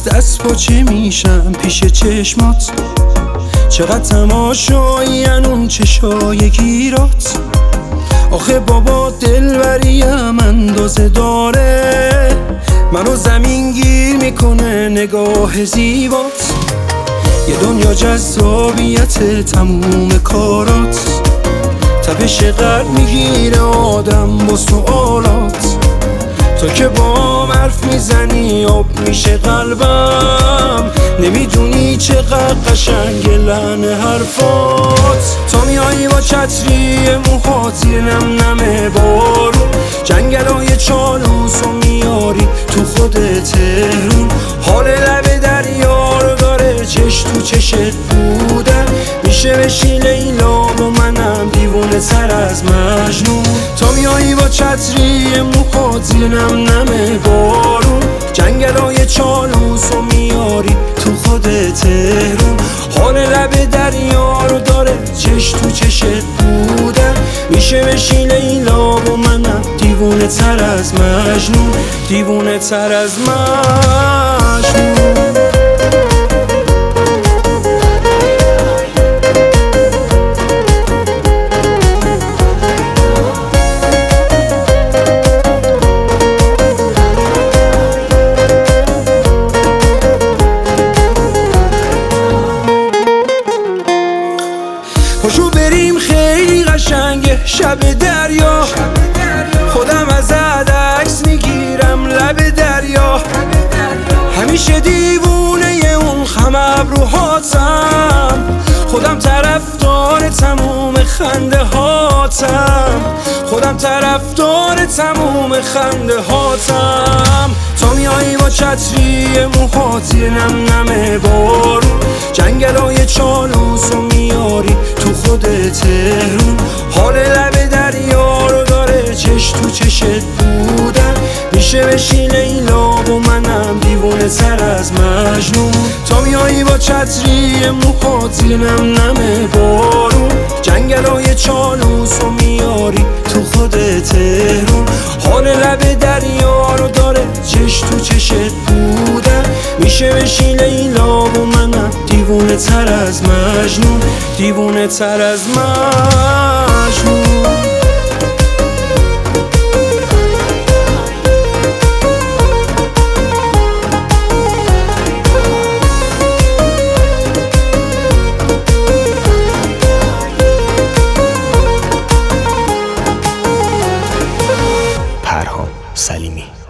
دست پاچه میشم پیش چشمات، چقدر تماشایی اون چشای گیرات. آخه بابا دلبریم اندازه داره، منو زمین گیر میکنه نگاه زیبات. یه دنیا جذابیت تموم کارات، تپش قلب میگیره آدم با سوالات. تو که با حرف میزنی آب میشه قلبم، نمیدونی چقدر قشنگ لحن حرفات. تا میایی با چتری موهات زیر نم نم بارون، جنگلای چالوسو میاری تو خود تهرون. حال لب دریا رو داره چش تو چشت بودن، میشه بشی لیلا و منم دیوونه تر از مجنون. تا میایی با چتری موهات زیر نم نم بارون، جنگلای چالوسو میاری تو خود تهرون. حال لب دریا رو داره چش تو چشت بودن، میشه بشی لیلا و منم دیوونه تر از مجنون، دیوونه تر از مجنون. پاشو بریم خیلی قشنگه شب دریا، خودم ازت عکس میگیرم لب دریا. همیشه دیوونه اون خم ابروهاتم، خودم طرفدار تموم خنده هاتم، خودم طرفدار تموم خنده هاتم. تا میایی با چتری موهات زیر نم نم بارون، جنگلای چالوسو میاری تو خود تهرون. حال لب دریا رو داره چش تو چشت بودن، میشه بشی لیلا و منم دیوونه تر از مجنون. تا میایی با چتری موهات زیر نم نم بارون، جنگلای چالوسو میاری تو خود تهرون. حال لب دریا رو داره چش تو چشت بودن، میشه بشی لیلا و منم دیوونه تر از مجنون، دیوونه تر از مجنون. پرهام سلیمی.